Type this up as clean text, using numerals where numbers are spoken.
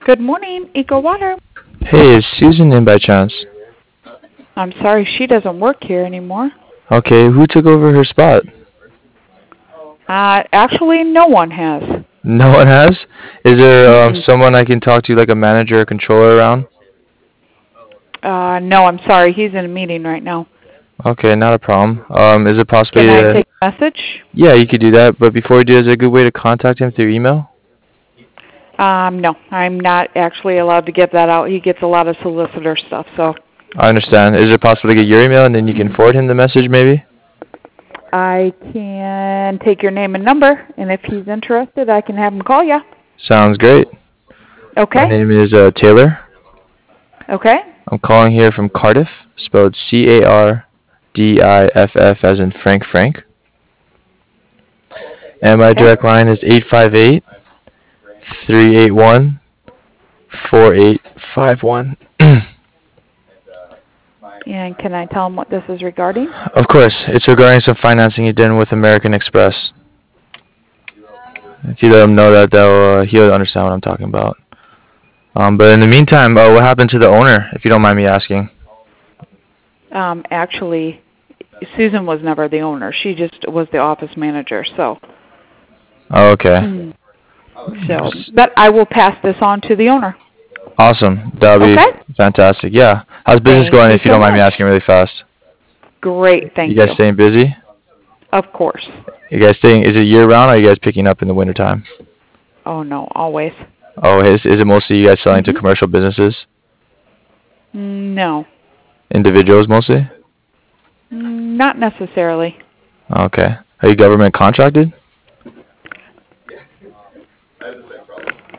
Good morning, Eco Water. Hey, is Susan in by chance? I'm sorry, she doesn't work here anymore. Okay, who took over her spot? Actually, no one has. No one has? Is there Mm-mm. someone I can talk to, like a manager or controller around? No, I'm sorry, he's in a meeting right now. Okay, not a problem. Is it possible Can I to... take a message? Yeah, you could do that, but before we do, is there a good way to contact him through email? No, I'm not actually allowed to give that out. He gets a lot of solicitor stuff, so I understand. Is it possible to get your email and then you can forward him the message, maybe? I can take your name and number, and if he's interested, I can have him call you. Sounds great. Okay? My name is Taylor. Okay? I'm calling here from Cardiff, spelled Cardiff as in Frank. And my Okay. direct line is 858-381-4851. And can I tell him what this is regarding? Of course, it's regarding some financing he did with American Express. If you let him know that, he'll understand what I'm talking about. But in the meantime, what happened to the owner, if you don't mind me asking? Actually, Susan was never the owner. She just was the office manager, so. Oh, okay. But I will pass this on to the owner. Awesome. That'll be Okay? fantastic. Yeah. How's business Thank going, you if you so don't mind me much. asking really fast? Great, You thank guys you. staying busy? Of course. You guys staying, is it year-round, or are you guys picking up in the wintertime? Oh, no, always. Oh, is it mostly you guys selling to Mm-hmm. commercial businesses? No, Individuals mostly? not necessarily. Okay. Are you government contracted?